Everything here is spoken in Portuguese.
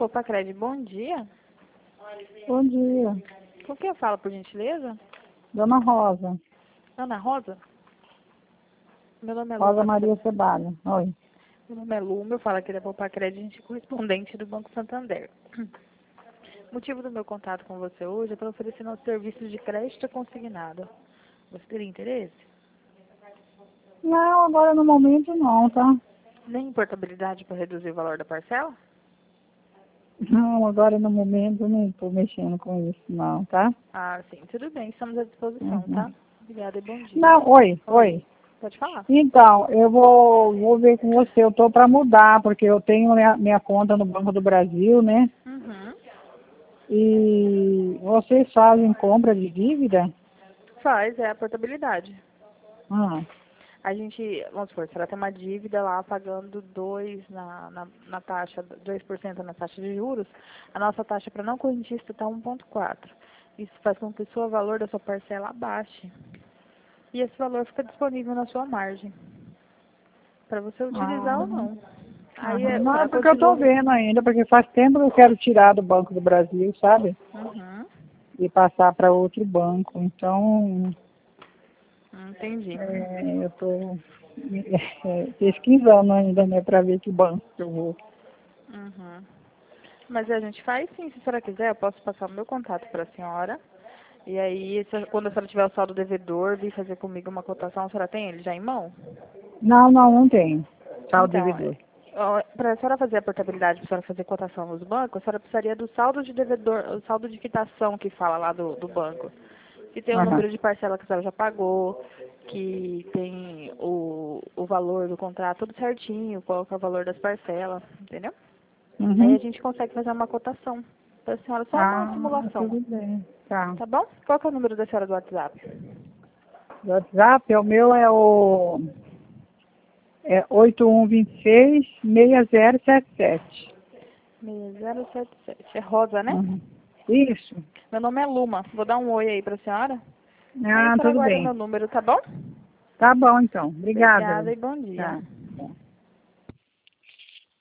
Popacred, bom dia. Bom dia. Com quem eu falo, por gentileza? Dona Rosa. Ana Rosa? Meu nome é Rosa Luma. Maria Cebalha. Oi. Meu nome é Luma, eu falo aqui da Popacred, a gente é correspondente do Banco Santander. O motivo do meu contato com você hoje é para oferecer nosso serviço de crédito consignado. Você teria interesse? Não, agora no momento não, tá? Nem portabilidade para reduzir o valor da parcela? Não, agora no momento eu não estou mexendo com isso não, tá? Ah, sim, tudo bem, estamos à disposição, Uhum. tá? Obrigada e bom dia. Não, oi. Pode falar. Então, eu vou ver com você, eu tô para mudar, porque eu tenho minha conta no Banco do Brasil, né? Uhum. E vocês fazem compra de dívida? Faz, é a portabilidade. Ah, A gente, vamos supor, se ela tem uma dívida lá pagando 2 na taxa, 2% na taxa de juros, a nossa taxa para não correntista está 1,4. Isso faz com que o seu valor da sua parcela abaixe. E esse valor fica disponível na sua margem, para você utilizar ou não. Aí aham. Não, é ela porque eu tô continua. vendo ainda, porque faz tempo que eu quero tirar do Banco do Brasil, sabe? Uhum, E passar para outro banco. Então, entendi. eu estou pesquisando ainda, né, para ver que banco que eu vou. Uhum. Mas a gente faz sim, se a senhora quiser, eu posso passar o meu contato para a senhora. E aí, quando a senhora tiver o saldo devedor, vir fazer comigo uma cotação, a senhora tem ele já em mão? Não tenho. Saldo Então, devedor. para a senhora fazer a portabilidade, para a senhora fazer cotação nos bancos, a senhora precisaria do saldo de devedor, o saldo de quitação que fala lá do banco. Que tem o Aham. número de parcela que a senhora já pagou, que tem o valor do contrato, tudo certinho, qual que é o valor das parcelas, entendeu? Aí a Uhum. gente consegue fazer uma cotação para a senhora, só uma simulação. Tudo bem. Tá. Tá bom? Qual que é o número da senhora do WhatsApp? O WhatsApp, o meu é o 8126-6077. 6077. É Rosa, né? Uhum. Isso. Meu nome é Luma. Vou dar um oi aí pra senhora. Aí a senhora Tudo guarda bem. meu número, tá bom? Tá bom, então. Obrigada. Obrigada e bom dia. Tá.